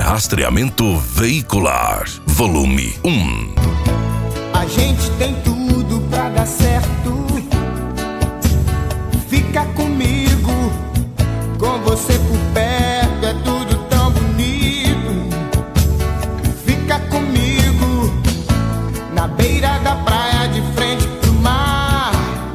Rastreamento Veicular, volume 1. A gente tem tudo pra dar certo. Fica comigo, com você por perto é tudo tão bonito. Fica comigo, na beira da praia de frente pro mar.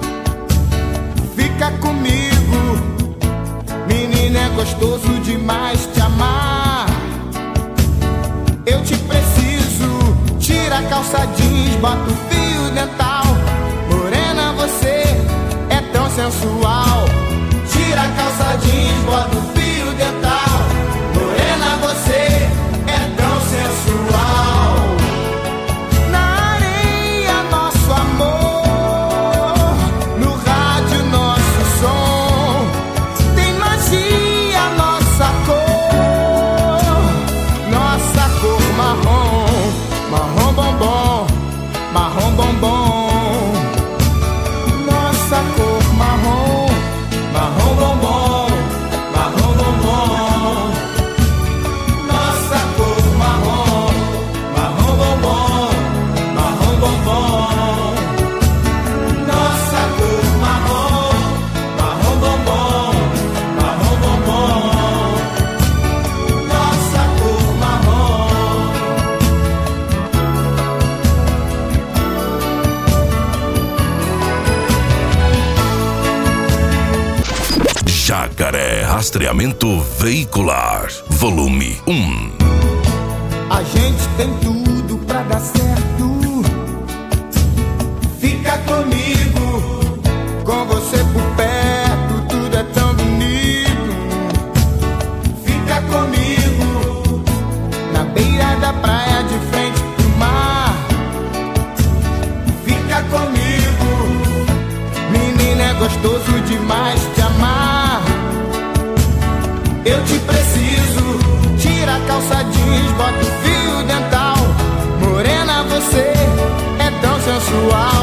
Fica comigo, menina, é gostoso demais te amar. Eu te preciso, tira a calça jeans, bota o fio dental. Morena, você é tão sensual. Tira a calça jeans, bota o fio dental. Morena, você é tão sensual. Na areia, nosso amor. No rádio, nosso som. Tem magia, nossa cor. Nossa cor marrom. Marrom bombom. Marrom bombom. Nossa cor marrom. Marrom bombom. Marrom bombom. Nossa cor marrom. Marrom bombom. Marrom bombom. Nossa cor marrom. Marrom bombom. Marrom bombom. Nossa cor marrom. Jacaré Rastreamento Veicular, volume 1. A gente tem tudo pra dar certo. Fica comigo, com você por perto, tudo é tão bonito. Fica comigo, na beira da praia de frente pro mar. Fica comigo, menina, é gostoso demais te amar. Eu te preciso, tira a calça jeans, bota o fio dental. Morena, você é tão sensual.